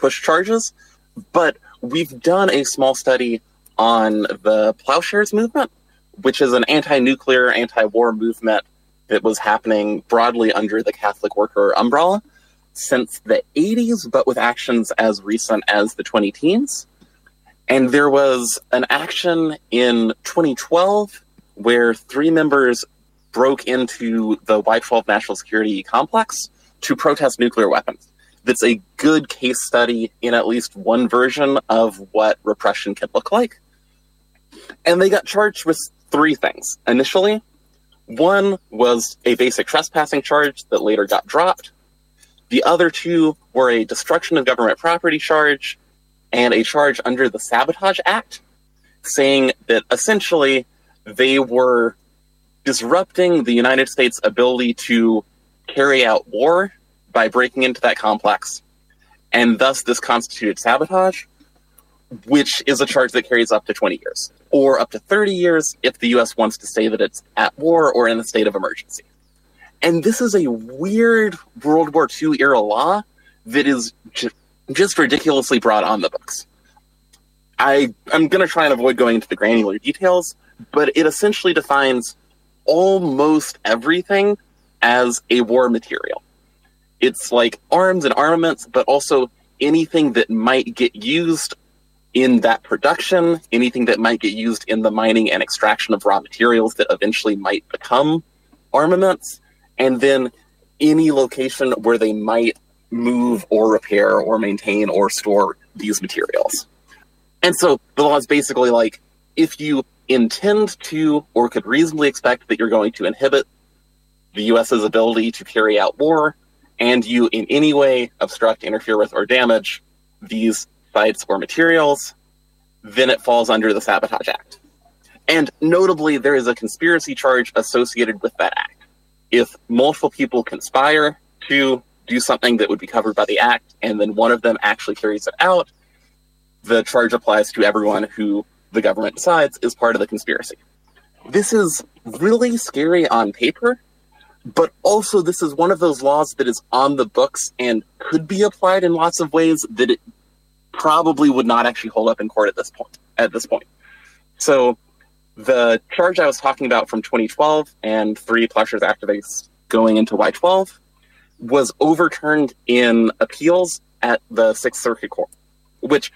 push charges, but we've done a small study on the Plowshares movement, which is an anti-nuclear, anti-war movement that was happening broadly under the Catholic worker umbrella since the 80s, but with actions as recent as the 2010s. And there was an action in 2012 where 3 members broke into the Y-12 national security complex to protest nuclear weapons. That's a good case study in at least one version of what repression can look like. And they got charged with 3 things. Initially, one was a basic trespassing charge that later got dropped. The other 2 were a destruction of government property charge and a charge under the Sabotage Act, saying that essentially they were disrupting the United States' ability to carry out war by breaking into that complex. And thus this constituted sabotage, which is a charge that carries up to 20 years, or up to 30 years if the US wants to say that it's at war or in a state of emergency. And this is a weird World War II era law that is just ridiculously broad on the books. I'm going to try and avoid going into the granular details, but it essentially defines almost everything as a war material. It's like arms and armaments, but also anything that might get used in that production, anything that might get used in the mining and extraction of raw materials that eventually might become armaments, and then any location where they might move or repair or maintain or store these materials. And so the law is basically like, if you intend to or could reasonably expect that you're going to inhibit the US's ability to carry out war, and you in any way obstruct, interfere with, or damage these sites or materials, then it falls under the Sabotage Act. And notably, there is a conspiracy charge associated with that act. If multiple people conspire to do something that would be covered by the act, and then one of them actually carries it out, the charge applies to everyone who the government decides is part of the conspiracy. This is really scary on paper, but also this is one of those laws that is on the books and could be applied in lots of ways that it probably would not actually hold up in court at this point. So the charge I was talking about from 2012 and 3 Plowshares activists going into Y-12 was overturned in appeals at the Sixth Circuit Court, which,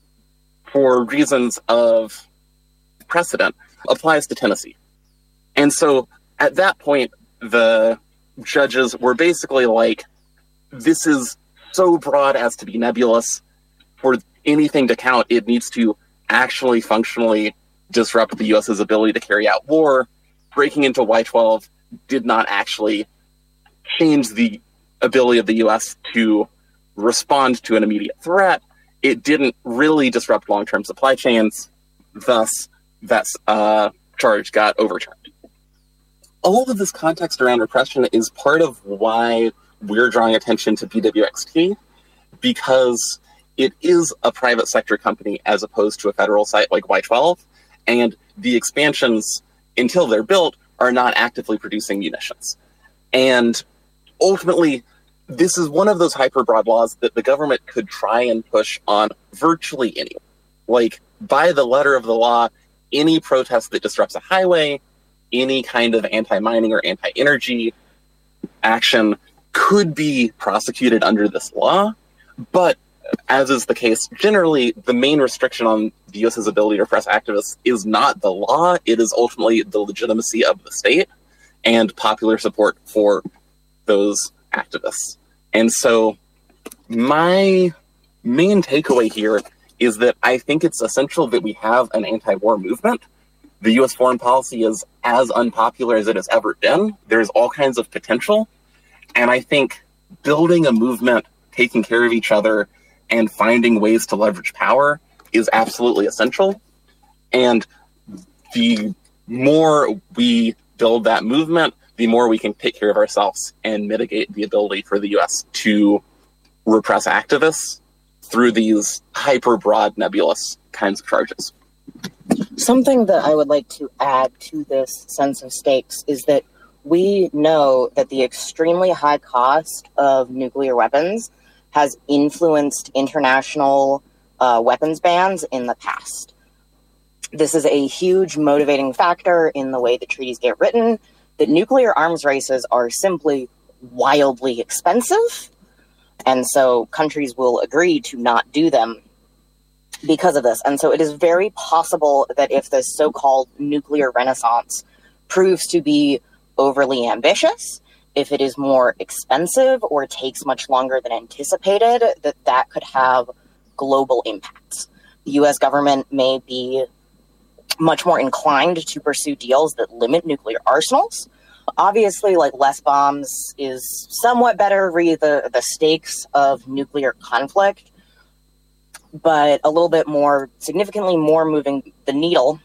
for reasons of precedent, applies to Tennessee. And so at that point, the judges were basically like, this is so broad as to be nebulous. For anything to count, it needs to actually functionally disrupt the US's ability to carry out war. Breaking into Y-12 did not actually change the ability of the US to respond to an immediate threat. It didn't really disrupt long-term supply chains. Thus, that charge got overturned. All of this context around repression is part of why we're drawing attention to BWXT, because it is a private sector company as opposed to a federal site like Y-12, and the expansions, until they're built, are not actively producing munitions. And ultimately, this is one of those hyper-broad laws that the government could try and push on virtually anyone. Like, by the letter of the law, any protest that disrupts a highway, any kind of anti-mining or anti-energy action could be prosecuted under this law. But as is the case, generally, the main restriction on the US's ability to repress activists is not the law. It is ultimately the legitimacy of the state and popular support for those activists. And so my main takeaway here is that I think it's essential that we have an anti-war movement. The U.S. foreign policy is as unpopular as it has ever been. There's all kinds of potential. And I think building a movement, taking care of each other, and finding ways to leverage power is absolutely essential. And the more we build that movement, the more we can take care of ourselves and mitigate the ability for the U.S. to repress activists through these hyper-broad, nebulous kinds of charges. Something that I would like to add to this sense of stakes is that we know that the extremely high cost of nuclear weapons has influenced international weapons bans in the past. This is a huge motivating factor in the way that treaties get written, that nuclear arms races are simply wildly expensive, and so countries will agree to not do them because of this. And so it is very possible that if this so-called nuclear renaissance proves to be overly ambitious, if it is more expensive or takes much longer than anticipated, that could have global impacts. The US government may be much more inclined to pursue deals that limit nuclear arsenals. Obviously, like, less bombs is somewhat better re the stakes of nuclear conflict, but a little bit more, significantly more moving the needle.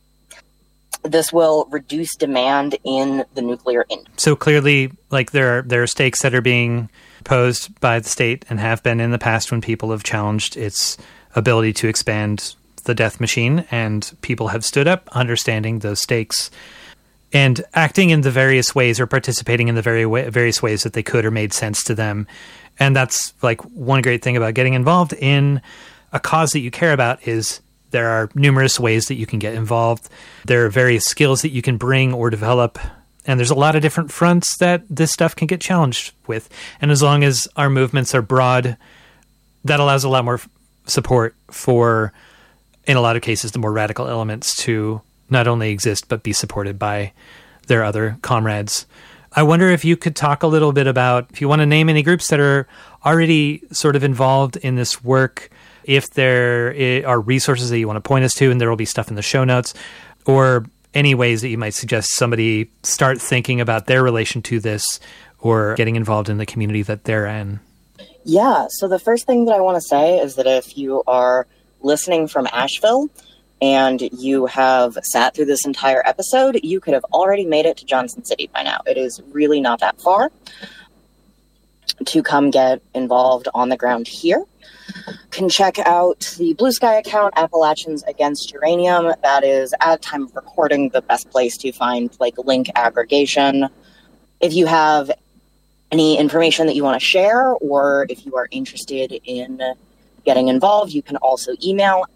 This will reduce demand in the nuclear industry. So clearly, like, there are stakes that are being posed by the state and have been in the past when people have challenged its ability to expand the death machine, and people have stood up, understanding those stakes and acting in the various ways, or participating in the various ways that they could or made sense to them. And that's, like, one great thing about getting involved in a cause that you care about is there are numerous ways that you can get involved. There are various skills that you can bring or develop. And there's a lot of different fronts that this stuff can get challenged with. And as long as our movements are broad, that allows a lot more support for, in a lot of cases, the more radical elements to not only exist, but be supported by their other comrades. I wonder if you could talk a little bit about, if you want to name any groups that are already sort of involved in this work, if there are resources that you want to point us to, and there will be stuff in the show notes, or any ways that you might suggest somebody start thinking about their relation to this or getting involved in the community that they're in. Yeah, so the first thing that I want to say is that if you are listening from Asheville and you have sat through this entire episode, you could have already made it to Johnson City by now. It is really not that far to come get involved on the ground here. Can check out the Blue Sky account, Appalachians Against Uranium. That is, at time of recording, the best place to find, like, link aggregation. If you have any information that you want to share, or if you are interested in getting involved, you can also email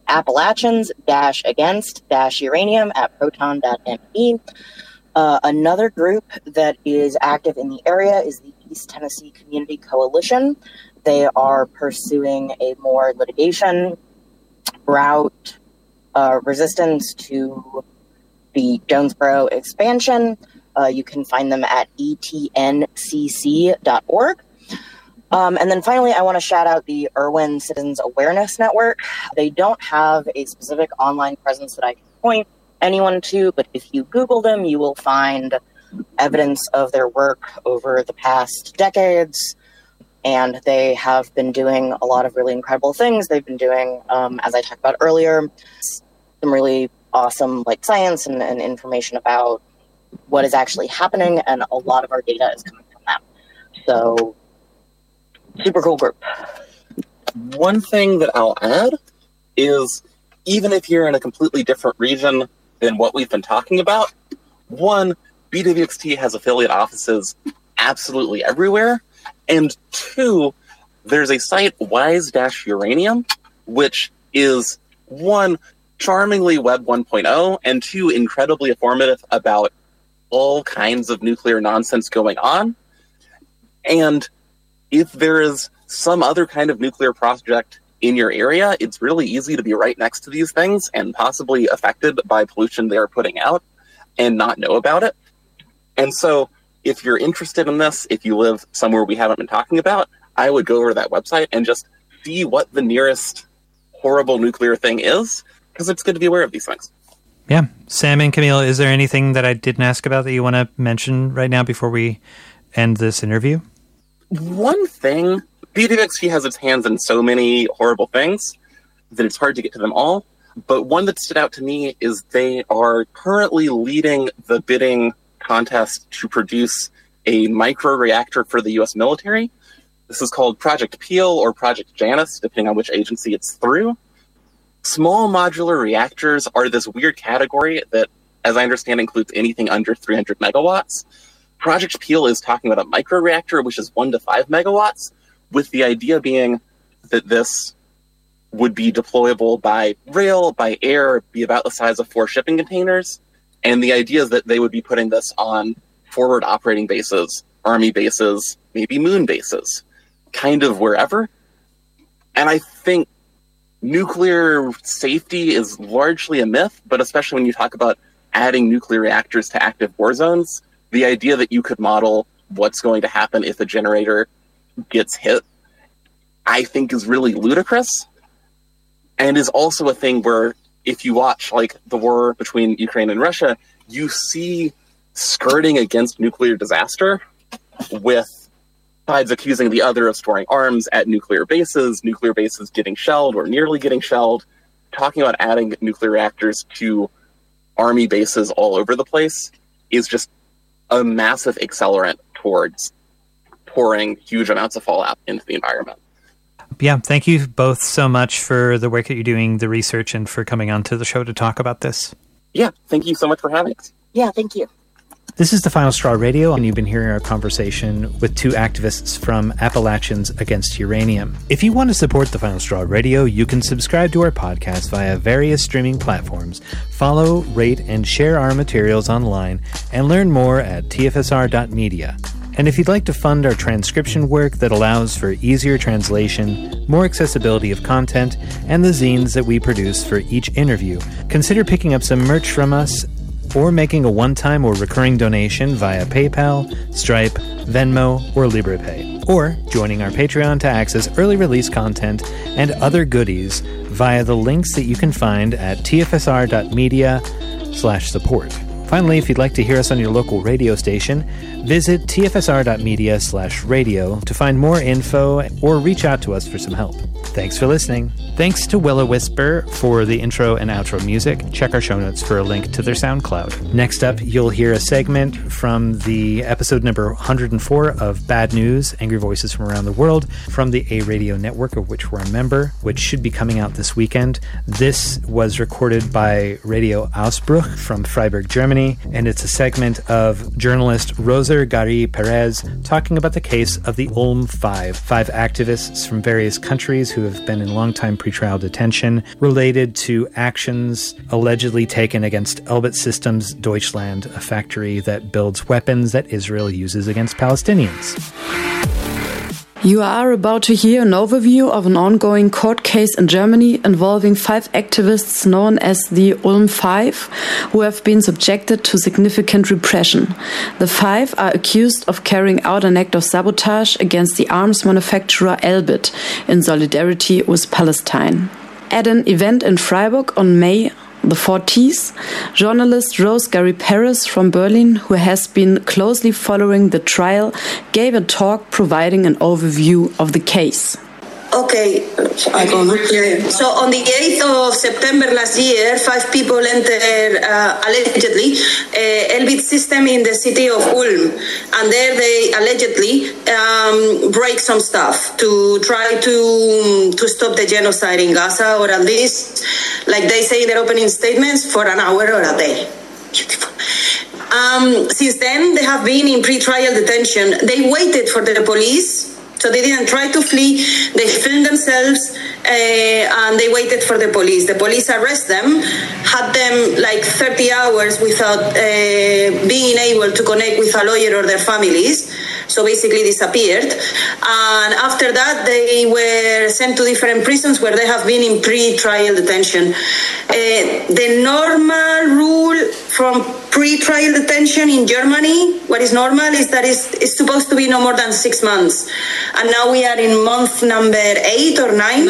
appalachians-against-uranium@proton.me. Another group that is active in the area is the East Tennessee Community Coalition. They are pursuing a more litigation route, resistance to the Jonesboro expansion. You can find them at etncc.org. And then finally, I want to shout out the Irwin Citizens Awareness Network. They don't have a specific online presence that I can point anyone to, but if you Google them, you will find evidence of their work over the past decades. And they have been doing a lot of really incredible things. They've been doing, as I talked about earlier, some really awesome, like, science and information about what is actually happening, and a lot of our data is coming from them. So, super cool group. One thing that I'll add is, even if you're in a completely different region than what we've been talking about, one, BWXT has affiliate offices absolutely everywhere. And two, there's a site, Wise-Uranium, which is, one, charmingly Web 1.0, and two, incredibly informative about all kinds of nuclear nonsense going on. And if there is some other kind of nuclear project in your area, it's really easy to be right next to these things and possibly affected by pollution they are putting out and not know about it. And so, if you're interested in this, if you live somewhere we haven't been talking about, I would go over to that website and just see what the nearest horrible nuclear thing is, because it's good to be aware of these things. Yeah. Sam and Camille, is there anything that I didn't ask about that you want to mention right now before we end this interview? One thing, BWXT has its hands in so many horrible things that it's hard to get to them all, but one that stood out to me is they are currently leading the bidding contest to produce a microreactor for the U.S. military. This is called Project Peel or Project Janus, depending on which agency it's through. Small modular reactors are this weird category that, as I understand, includes anything under 300 megawatts. Project Peel is talking about a microreactor, which is 1 to 5 megawatts, with the idea being that this would be deployable by rail, by air, be about the size of 4 shipping containers. And the idea is that they would be putting this on forward operating bases, army bases, maybe moon bases, kind of wherever. And I think nuclear safety is largely a myth, but especially when you talk about adding nuclear reactors to active war zones, the idea that you could model what's going to happen if a generator gets hit, I think is really ludicrous. And is also a thing where if you watch like the war between Ukraine and Russia, you see skirting against nuclear disaster with sides accusing the other of storing arms at nuclear bases getting shelled or nearly getting shelled, talking about adding nuclear reactors to army bases all over the place is just a massive accelerant towards pouring huge amounts of fallout into the environment. Yeah, thank you both so much for the work that you're doing, the research, and for coming onto the show to talk about this. Yeah, thank you so much for having us. Yeah, thank you. This is The Final Straw Radio, and you've been hearing our conversation with 2 activists from Appalachians Against Uranium. If you want to support The Final Straw Radio, you can subscribe to our podcast via various streaming platforms, follow, rate, and share our materials online, and learn more at tfsr.media. And if you'd like to fund our transcription work that allows for easier translation, more accessibility of content, and the zines that we produce for each interview, consider picking up some merch from us or making a one-time or recurring donation via PayPal, Stripe, Venmo, or LibrePay. Or joining our Patreon to access early release content and other goodies via the links that you can find at tfsr.media/support. Finally, if you'd like to hear us on your local radio station, visit tfsr.media/radio to find more info or reach out to us for some help. Thanks for listening. Thanks to Will-O-Wisper for the intro and outro music. Check our show notes for a link to their SoundCloud. Next up, you'll hear a segment from the episode number 104 of Bad News, Angry Voices from Around the World, from the A Radio Network, of which we're a member, which should be coming out this weekend. This was recorded by Radio Ausbruch from Freiburg, Germany, and it's a segment of journalist Roser Gari Perez talking about the case of the Ulm Five activists from various countries who have been in long-time pretrial detention related to actions allegedly taken against Elbit Systems Deutschland, a factory that builds weapons that Israel uses against Palestinians. You are about to hear an overview of an ongoing court case in Germany involving 5 activists known as the Ulm Five, who have been subjected to significant repression. The 5 are accused of carrying out an act of sabotage against the arms manufacturer Elbit in solidarity with Palestine. At an event in Freiburg on May the 14th, journalist Roser Gari Perez from Berlin, who has been closely following the trial, gave a talk providing an overview of the case. Okay, so on the 8th of September last year, 5 people entered allegedly Elbit system in the city of Ulm, and there they allegedly break some stuff to try to stop the genocide in Gaza, or at least, like they say in their opening statements, for an hour or a day. Beautiful. Since then, they have been in pre-trial detention. They waited for the police. So they didn't try to flee, they filmed themselves, and they waited for the police. The police arrested them, had them like 30 hours without being able to connect with a lawyer or their families. So basically disappeared. And after that, they were sent to different prisons where they have been in pre-trial detention. The normal rule from pre-trial detention in Germany, what is normal is that it's supposed to be no more than 6 months. And now we are in month number 8 or 9.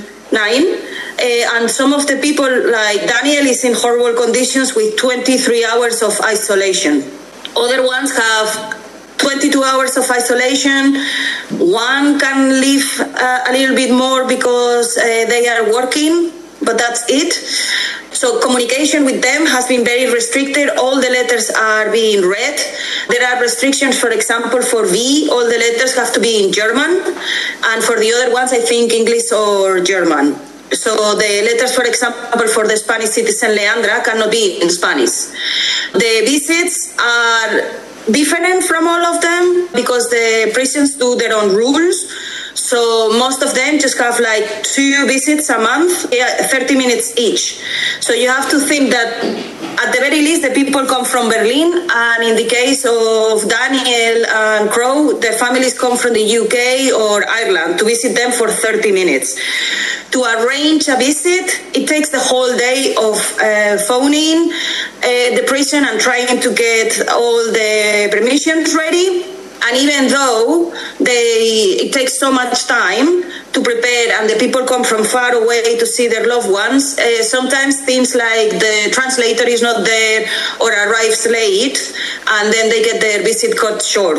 9. And some of the people, like Daniel, is in horrible conditions with 23 hours of isolation. Other ones have 22 hours of isolation. One can live a little bit more because they are working, but that's it. So communication with them has been very restricted. All the letters are being read. There are restrictions, for example, for V, all the letters have to be in German. And for the other ones, I think English or German. So the letters, for example, for the Spanish citizen Leandra cannot be in Spanish. The visits are different from all of them because the prisons do their own rules. So most of them just have like 2 visits a month, 30 minutes each. So you have to think that at the very least, the people come from Berlin, and in the case of Daniel and Crow, the families come from the UK or Ireland to visit them for 30 minutes. To arrange a visit, it takes the whole day of phoning the prison and trying to get all the permissions ready. And even though it takes so much time to prepare and the people come from far away to see their loved ones, sometimes things like the translator is not there or arrives late, and then they get their visit cut short.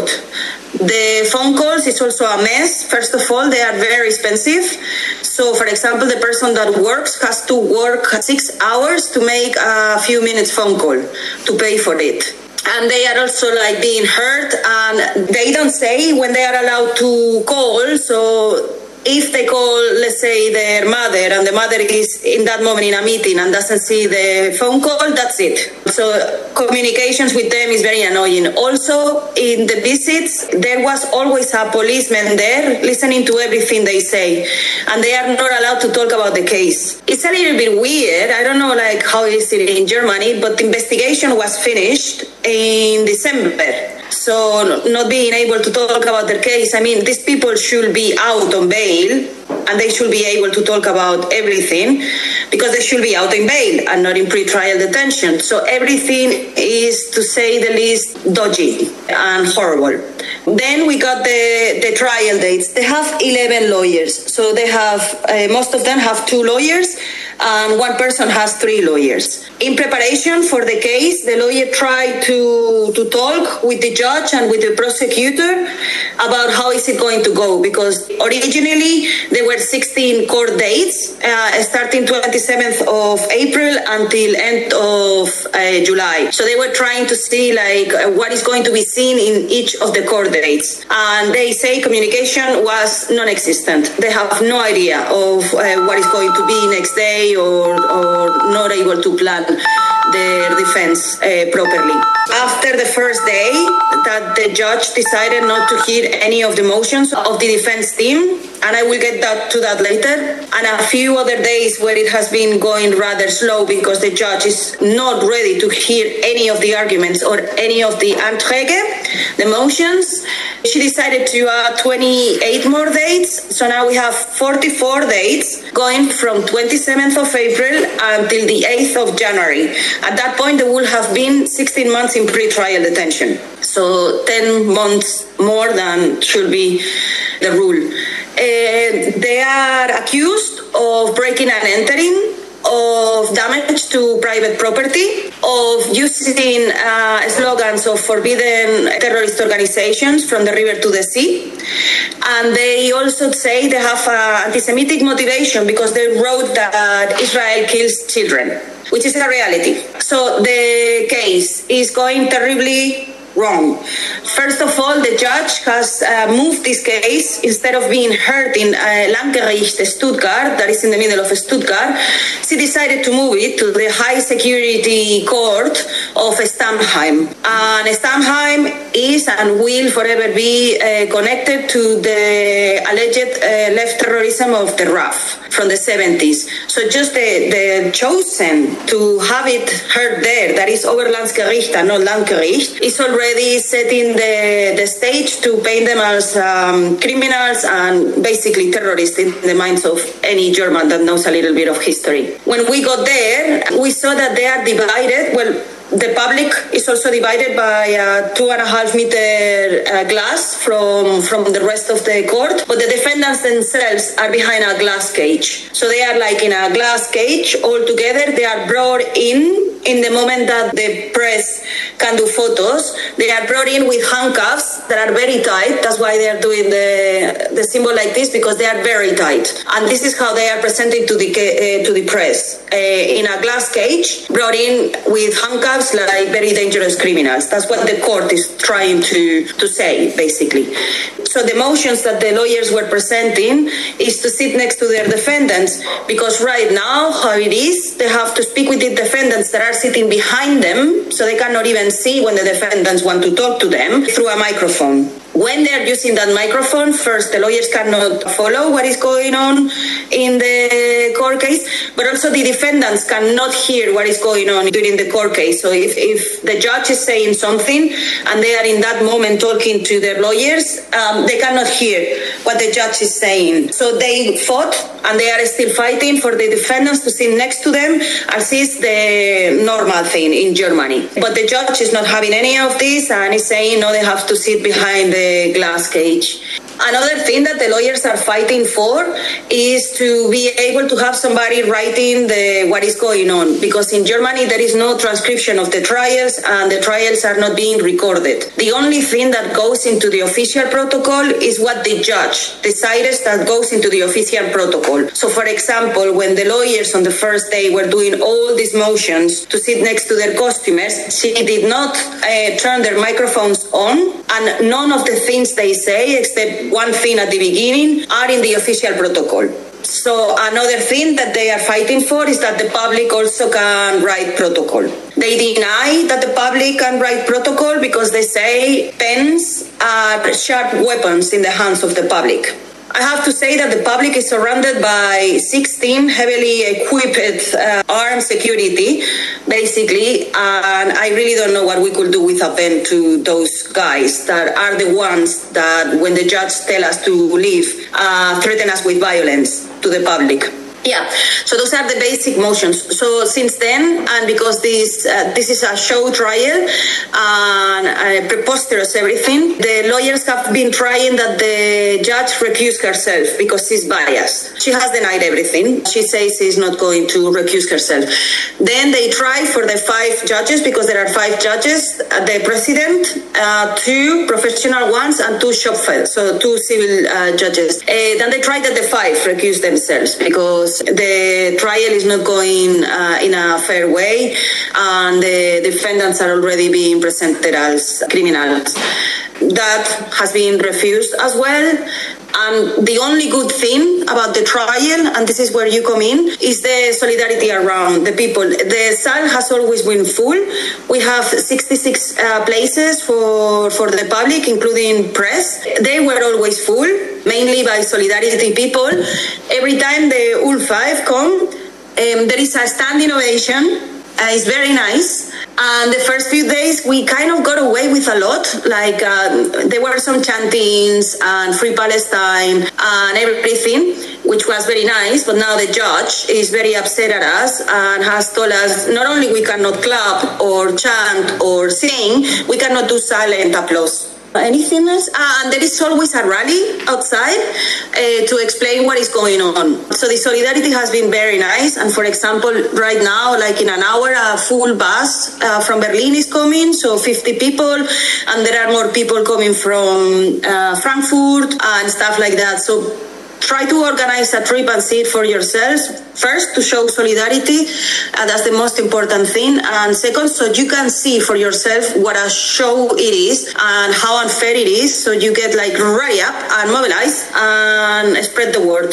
The phone calls is also a mess. First of all, they are very expensive. So, for example, the person that works has to work 6 hours to make a few minutes phone call to pay for it. And they are also like being hurt, and they don't say when they are allowed to call. So if they call, let's say, their mother, and the mother is in that moment in a meeting and doesn't see the phone call, that's it. So communications with them is very annoying. Also, in the visits, there was always a policeman there listening to everything they say, and they are not allowed to talk about the case. It's a little bit weird. I don't know like how is it in Germany, but the investigation was finished in December. So not being able to talk about their case, I mean, these people should be out on bail and they should be able to talk about everything because they should be out in bail and not in pre-trial detention. So everything is, to say the least, dodgy and horrible. Then we got the trial dates. They have 11 lawyers. So they have, most of them have 2 lawyers, and one person has 3 lawyers. In preparation for the case, the lawyer tried to talk with the judge and with the prosecutor about how is it going to go, because originally there were 16 court dates, starting 27th of April until end of July. So they were trying to see like what is going to be seen in each of the court dates. And they say communication was non-existent. They have no idea of what is going to be next day, or not able to plan their defense properly. After the first day, that the judge decided not to hear any of the motions of the defense team, and I will get to that later, and a few other days where it has been going rather slow because the judge is not ready to hear any of the arguments or any of the Anträge, the motions. She decided to add 28 more dates, so now we have 44 dates going from 27th of April until the 8th of January. At that point, there will have been 16 months in pre-trial detention. So 10 months more than should be the rule. They are accused of breaking and entering, of damage to private property, of using slogans of forbidden terrorist organizations from the river to the sea. And they also say they have anti-Semitic motivation because they wrote that Israel kills children, which is a reality. So the case is going terribly wrong. First of all, the judge has moved this case. Instead of being heard in Landgericht Stuttgart, that is in the middle of Stuttgart, she decided to move it to the high security court of Stammheim. And Stammheim is and will forever be connected to the alleged left terrorism of the RAF from the 70s. So just the chosen to have it heard there, that is Oberlandesgericht and not Landgericht, is already setting the stage to paint them as criminals and basically terrorists in the minds of any German that knows a little bit of history. When we got there, we saw that they are divided. Well, the public is also divided by a 2.5 meter glass from the rest of the court, but the defendants themselves are behind a glass cage. So they are like in a glass cage all together. They are brought in the moment that the press can do photos. They are brought in with handcuffs that are very tight. That's why they are doing the symbol like this, because they are very tight. And this is how they are presented to the press. In a glass cage, brought in with handcuffs like very dangerous criminals. That's what the court is trying to say, basically. So the motions that the lawyers were presenting is to sit next to their defendants, because right now, how it is, they have to speak with the defendants that are sitting behind them, so they cannot even see when the defendants want to talk to them, through a microphone. When they're using that microphone, first, the lawyers cannot follow what is going on in the court case, but also the defendants cannot hear what is going on during the court case. So if the judge is saying something and they are in that moment talking to their lawyers, they cannot hear what the judge is saying. So they fought, and they are still fighting for the defendants to sit next to them, as is the normal thing in Germany. But the judge is not having any of this and is saying, no, they have to sit behind the glass cage. Another thing that the lawyers are fighting for is to be able to have somebody writing what is going on, because in Germany there is no transcription of the trials and the trials are not being recorded. The only thing that goes into the official protocol is what the judge decides that goes into the official protocol. So, for example, when the lawyers on the first day were doing all these motions to sit next to their customers, she did not turn their microphones on, and none of the things they say, except one thing at the beginning, are in the official protocol. So another thing that they are fighting for is that the public also can write protocol. They deny that the public can write protocol because they say pens are sharp weapons in the hands of the public. I have to say that the public is surrounded by 16 heavily equipped armed security, basically, and I really don't know what we could do with a pen to those guys that are the ones that, when the judge tells us to leave, threaten us with violence to the public. Yeah, so those are the basic motions. So since then, and because this is a show trial and preposterous everything, the lawyers have been trying that the judge recuse herself because she's biased. She has denied everything. She says she's not going to recuse herself. Then they try for the 5 judges, because there are 5 judges, the president, 2 professional ones, and 2 Schopfeld, so 2 civil judges. Then they tried that the 5 recuse themselves because the trial is not going in a fair way, and the defendants are already being presented as criminals. That has been refused as well. And the only good thing about the trial, and this is where you come in, is the solidarity around the people. The saal has always been full. We have 66 places for the public, including press. They were always full, mainly by solidarity people. Every time the ULM 5 come, there is a standing ovation. It's very nice. And the first few days, we kind of got away with a lot. Like, there were some chantings and Free Palestine and everything, which was very nice. But now the judge is very upset at us and has told us not only we cannot clap or chant or sing, we cannot do silent applause. Anything else? And there is always a rally outside to explain what is going on. So the solidarity has been very nice. And for example, right now, like in an hour, a full bus from Berlin is coming, so 50 people, and there are more people coming from Frankfurt and stuff like that. So try to organize a trip and see it for yourselves. First, to show solidarity, that's the most important thing. And second, so you can see for yourself what a show it is and how unfair it is. So you get like ready up and mobilize and spread the word.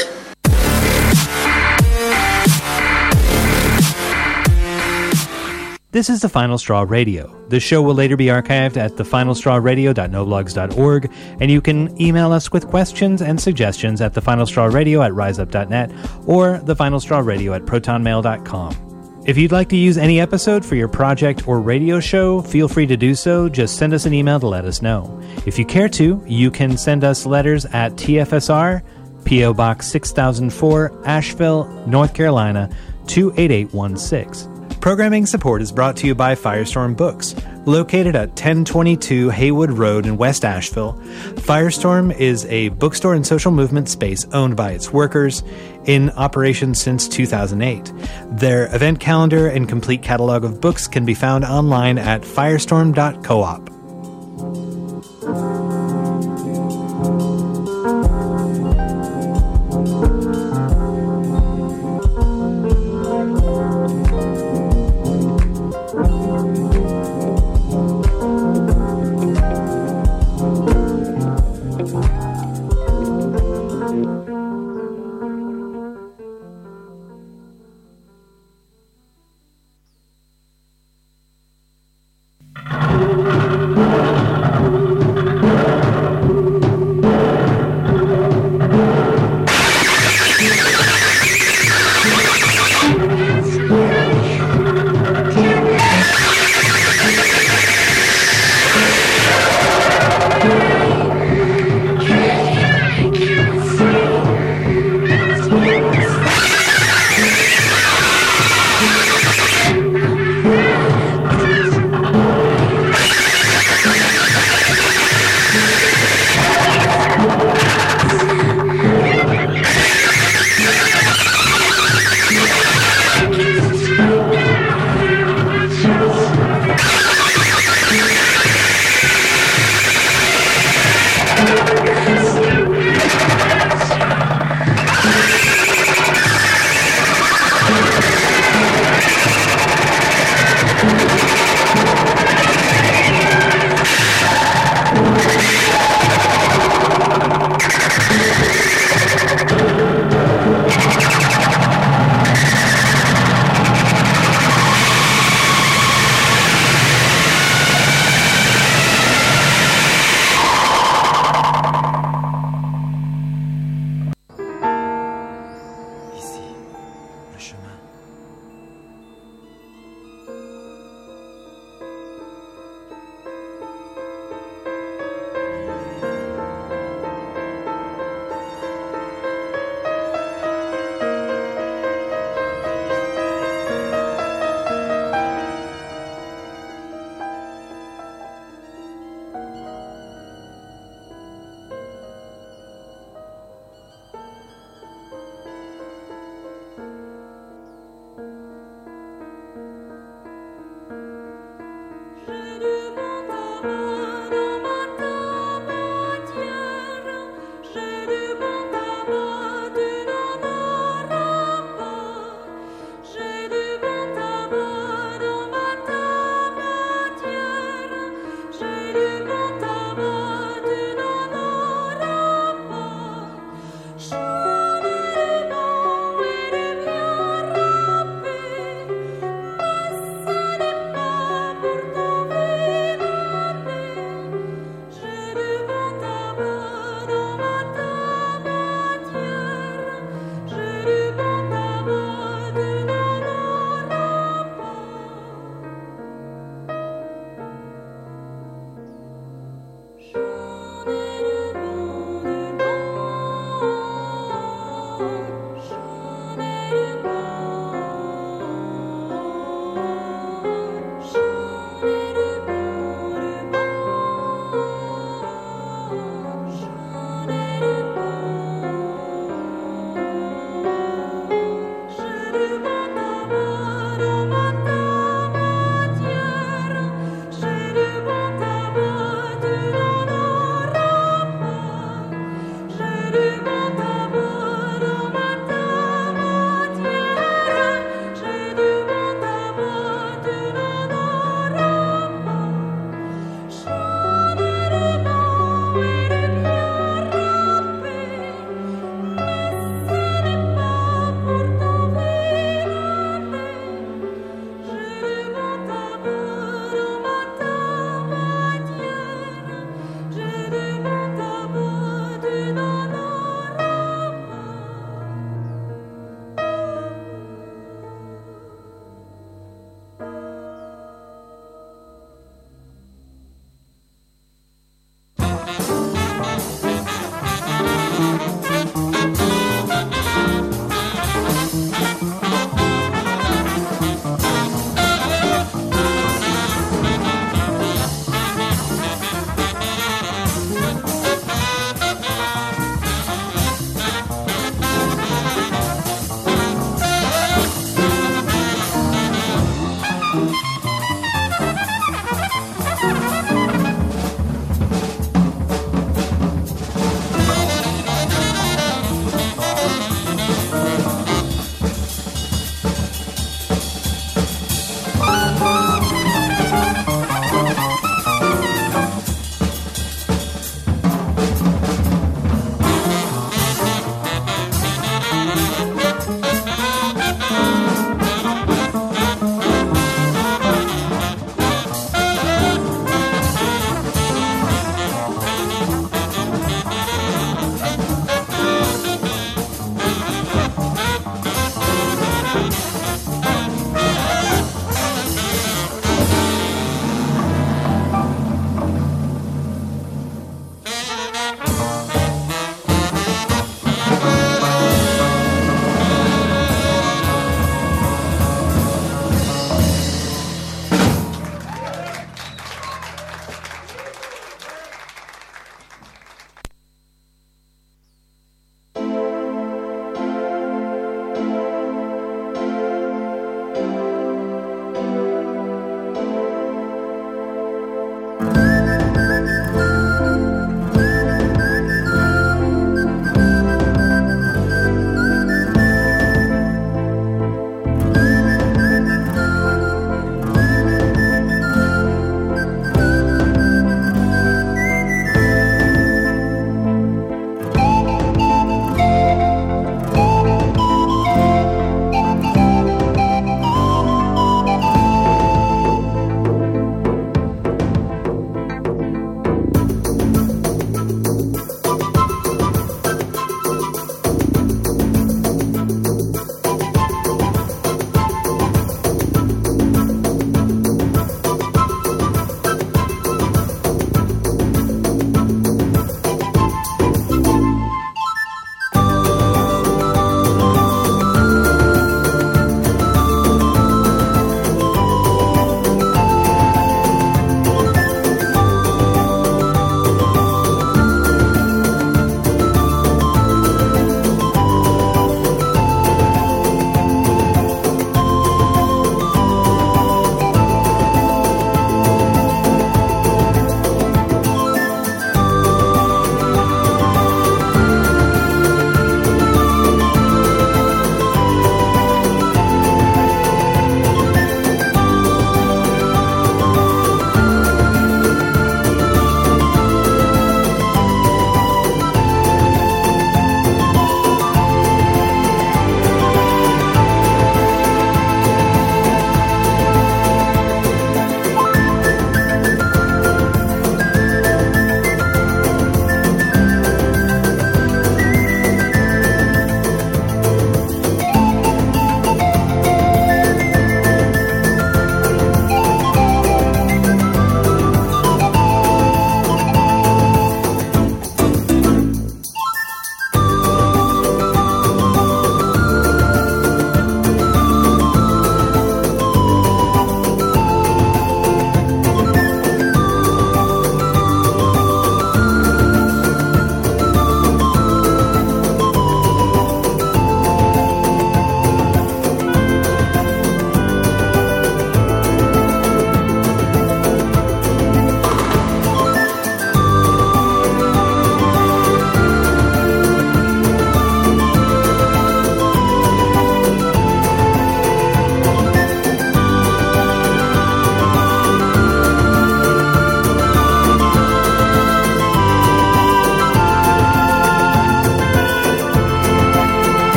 This is The Final Straw Radio. The show will later be archived at thefinalstrawradio.noblogs.org, and you can email us with questions and suggestions at thefinalstrawradio@riseup.net or thefinalstrawradio@protonmail.com. If you'd like to use any episode for your project or radio show, feel free to do so. Just send us an email to let us know. If you care to, you can send us letters at TFSR, P.O. Box 6004, Asheville, North Carolina, 28816. Programming support is brought to you by Firestorm Books, located at 1022 Haywood Road in West Asheville. Firestorm is a bookstore and social movement space owned by its workers, in operation since 2008. Their event calendar and complete catalog of books can be found online at firestorm.coop.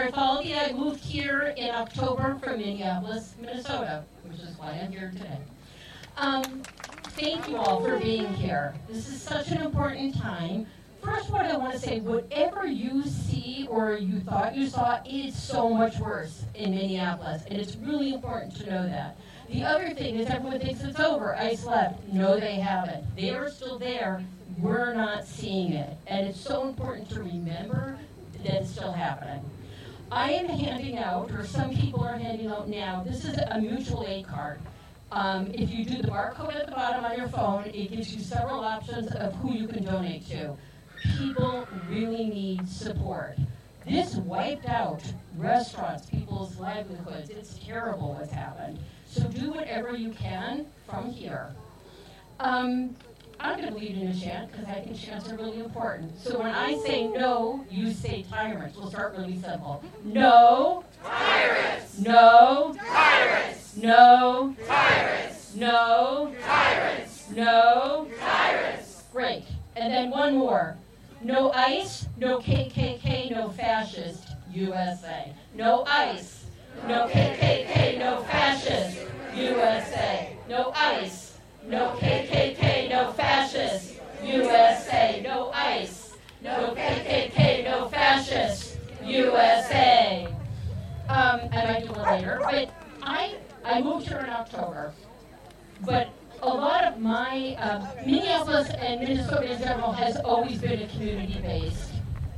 Bartholdi. I moved here in October from Minneapolis, Minnesota, which is why I'm here today. Thank you all for being here. This is such an important time. First, what I want to say, whatever you see or you thought you saw, it's so much worse in Minneapolis, and it's really important to know that. The other thing is everyone thinks it's over. ICE left. No, they haven't. They are still there. We're not seeing it. And it's so important to remember that it's still happening. I am handing out, or some people are handing out now, this is a mutual aid card. If you do the barcode at the bottom on your phone, it gives you several options of who you can donate to. People really need support. This wiped out restaurants, people's livelihoods. It's terrible what's happened. So do whatever you can from here. I'm going to lead in a chant because I think chants are really important. So when I say no, you say tyrants. We'll start really simple. No. Tyrants. No. Tyrants. No. Tyrants. No. Tyrants. No. Tyrants. Great. And then one more. No ICE, no KKK, no fascist, USA. No ICE, no KKK, no fascist, USA. No ICE, no KKK, no fascist, USA. No ICE, no KKK, no fascist, USA. I might do it later, but I moved here in October. But a lot of my, Minneapolis and Minnesota in general has always been a community-based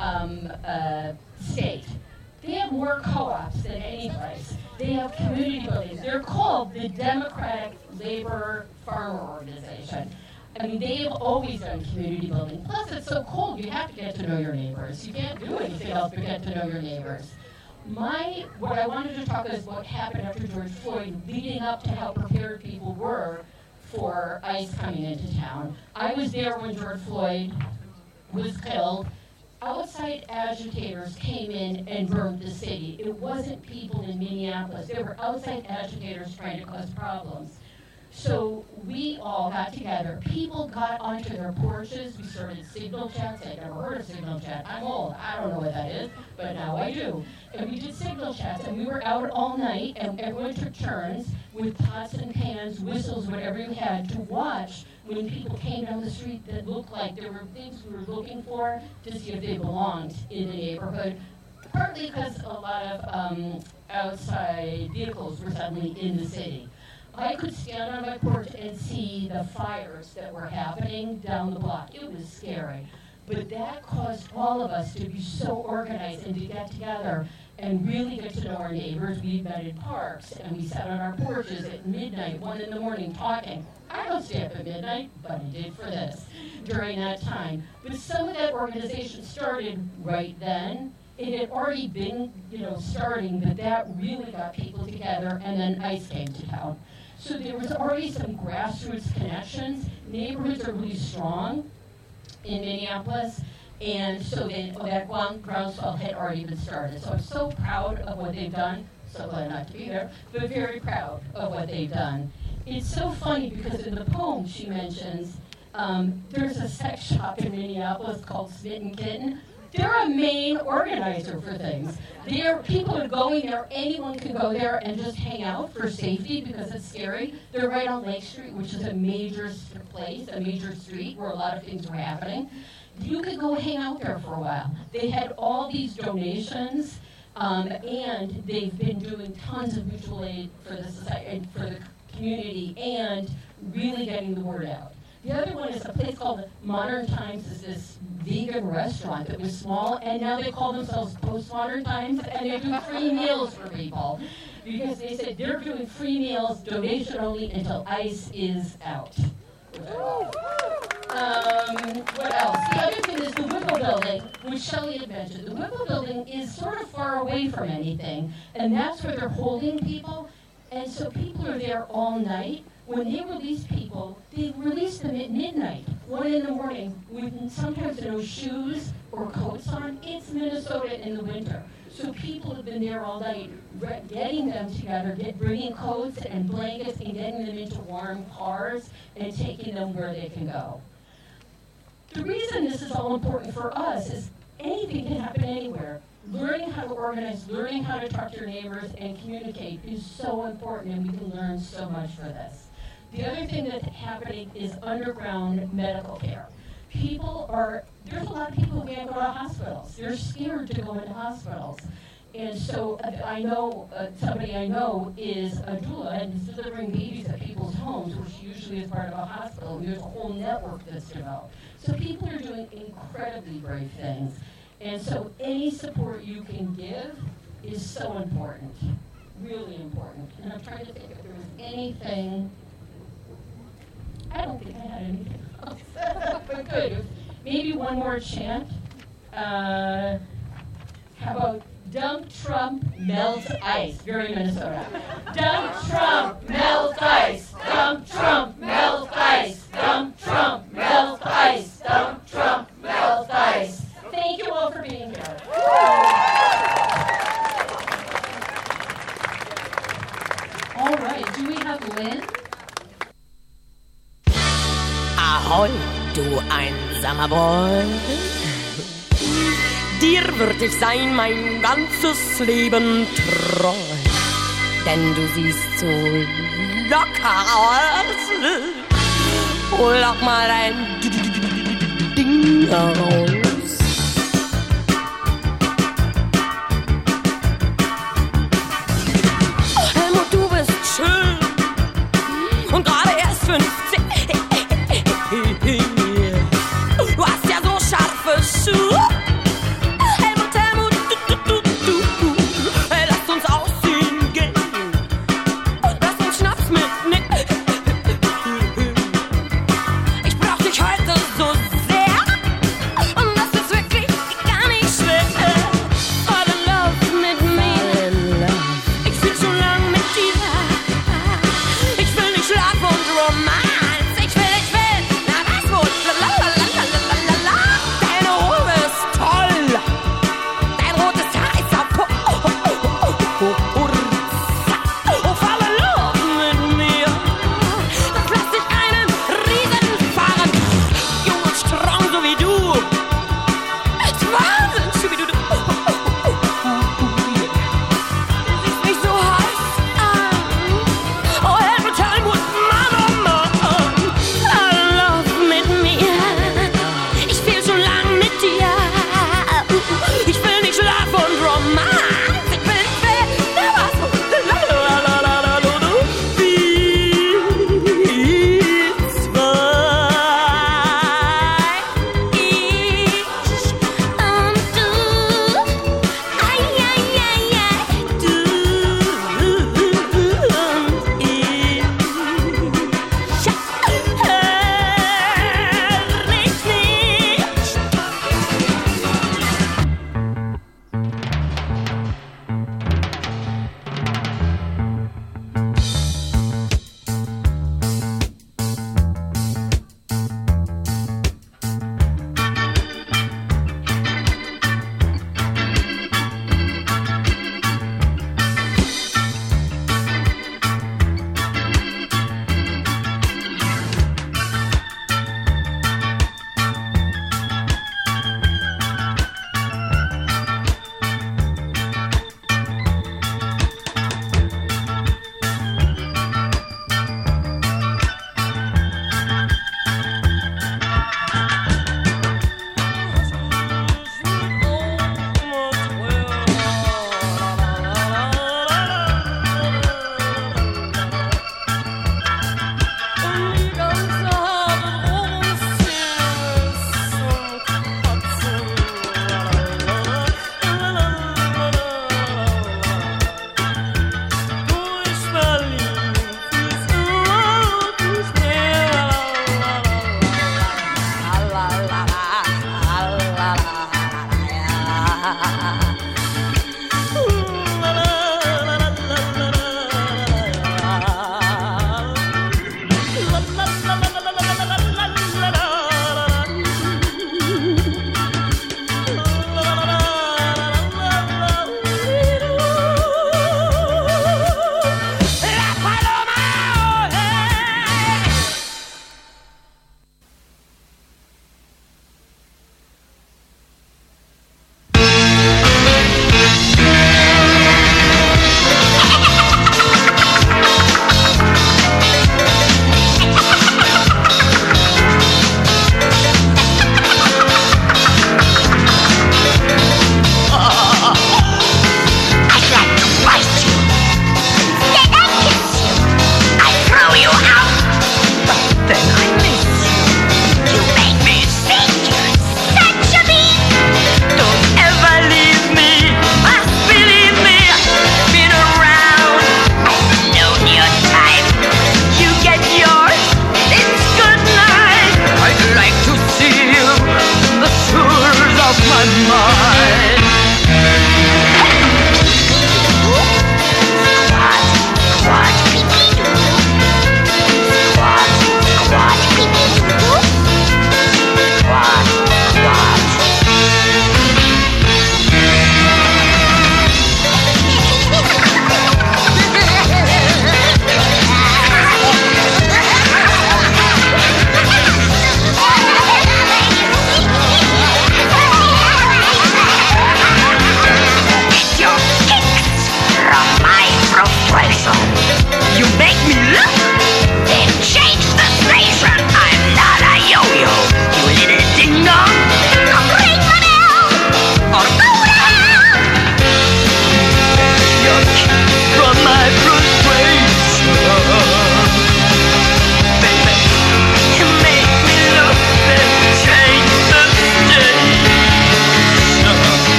state. They have more co-ops than any place. They have community buildings. They're called the Democratic Labor Farmer Organization. I mean, they've always done community building. Plus, it's so cold, you have to get to know your neighbors. You can't do anything else but get to know your neighbors. What I wanted to talk is what happened after George Floyd, leading up to how prepared people were for ICE coming into town. I was there when George Floyd was killed. Outside agitators came in and burned the city. It wasn't people in Minneapolis. They were outside agitators trying to cause problems. So we all got together. People got onto their porches. We started signal chats. I'd never heard of signal chat. I'm old. I don't know what that is, but now I do. And we did signal chats, and we were out all night, and everyone took turns with pots and pans, whistles, whatever you had, to watch when people came down the street that looked like there were things we were looking for to see if they belonged in the neighborhood. Partly because a lot of outside vehicles were suddenly in the city. I could stand on my porch and see the fires that were happening down the block. It was scary. But that caused all of us to be so organized and to get together and really get to know our neighbors. We met in parks, and we sat on our porches at midnight, 1 in the morning, talking. I don't stay up at midnight, but I did for this during that time. But some of that organization started right then. It had already been, starting, but that really got people together, and then ICE came to town. So there was already some grassroots connections. Neighborhoods are really strong in Minneapolis, and so that groundswell had already been started. So I'm so proud of what they've done. So glad not to be there, but very proud of what they've done. It's so funny because in the poem she mentions, there's a sex shop in Minneapolis called Smitten Kitten. They're a main organizer for things. People are going there, anyone can go there and just hang out for safety because it's scary. They're right on Lake Street, which is a major place, a major street where a lot of things were happening. You could go hang out there for a while. They had all these donations, and they've been doing tons of mutual aid for the society, for the community, and really getting the word out. The other one is a place called Modern Times. Is this vegan restaurant that was small, and now they call themselves Postmodern Times, and they do free meals for people because they said they're doing free meals, donation only, until ICE is out. What else? The other thing is the Whipple Building, which Shelley had mentioned. The Whipple Building is sort of far away from anything, and that's where they're holding people, and so people are there all night. When they release people, they release them at midnight, 1 in the morning, with sometimes no shoes or coats on. It's Minnesota in the winter. So people have been there all night, getting them together, bringing coats and blankets and getting them into warm cars and taking them where they can go. The reason this is all important for us is anything can happen anywhere. learning how to organize, learning how to talk to your neighbors and communicate is so important, and we can learn so much for this. The other thing that's happening is underground medical care. There's a lot of people who can't go to hospitals. They're scared to go into hospitals. And so I know, somebody I know is a doula and is delivering babies at people's homes, which usually is part of a hospital. There's a whole network that's developed. So people are doing incredibly brave things. And so any support you can give is so important, really important. And I'm trying to think if there was anything. I don't think I had anything else, but good. Maybe one more chant. How about Dump Trump, Melt Ice? Very Minnesota. Dump Trump, melt ice. Dump Trump, melt ice. Dump Trump, melt ice. Dump Trump, melt ice. Thank you all for being here. All right, do we have Lynn? Ahoi, du einsamer Boy. Dir würd ich sein mein ganzes Leben treu. Denn du siehst so locker aus. Lock mal dein Ding aus. Helmut, du bist schön. Und gerade erst 15. Du hast ja so scharfe Schuhe. Helmut, hey, lass uns ausziehen gehen. Lass uns Schnaps mitnehmen. Ich brauch dich heute so sehr. Und das ist wirklich gar nicht schwer. Fall in love mit mir. Ich fühl schon lang mit dir. Ich will nicht Schlaf und Romanz.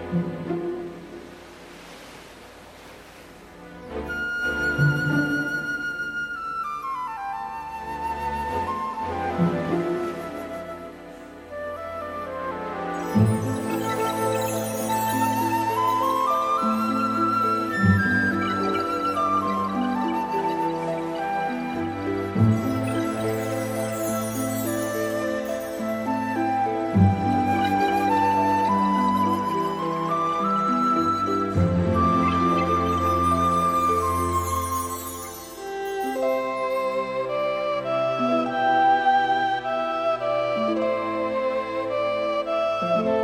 Thank you.